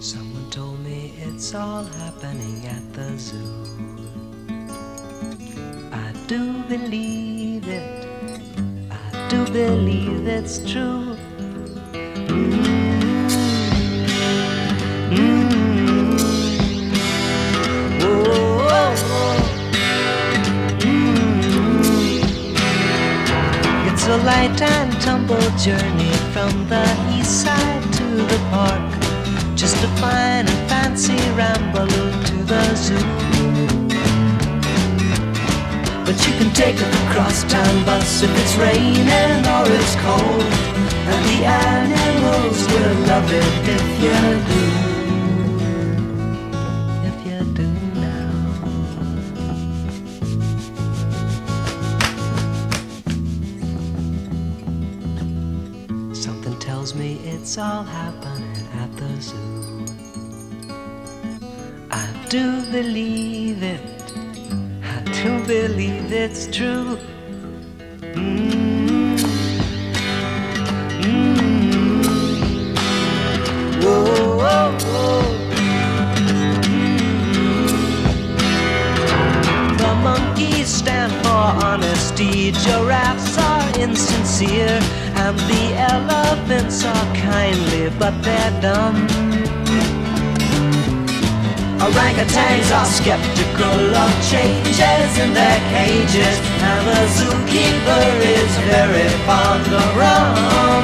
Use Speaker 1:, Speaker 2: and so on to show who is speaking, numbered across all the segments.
Speaker 1: Someone told me it's all happening at the zoo. I do believe it. I do believe it's true. It's a light and tumble journey from the east side to the park. Just a fine and fancy ramble to the zoo. But you can take a crosstown bus if it's raining or it's cold, and the animals will love it if you do. If you do now. Something tells me it's all happening at the zoo. I do believe it. I do believe it's true. Whoa, whoa, whoa. The monkeys stand for honesty, giraffes are insincere, and the elephants are kindly, but they're dumb. Orangutans are skeptical of changes in their cages, and the zookeeper is very fond of rum.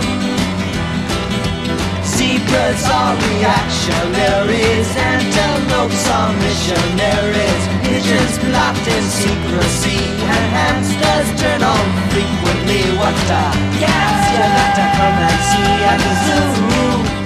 Speaker 1: Zebras are reactionaries, antelopes are missionaries, pigeons plot in secrecy, and hamsters turn on frequently. What a gas you got to come and see at the zoo.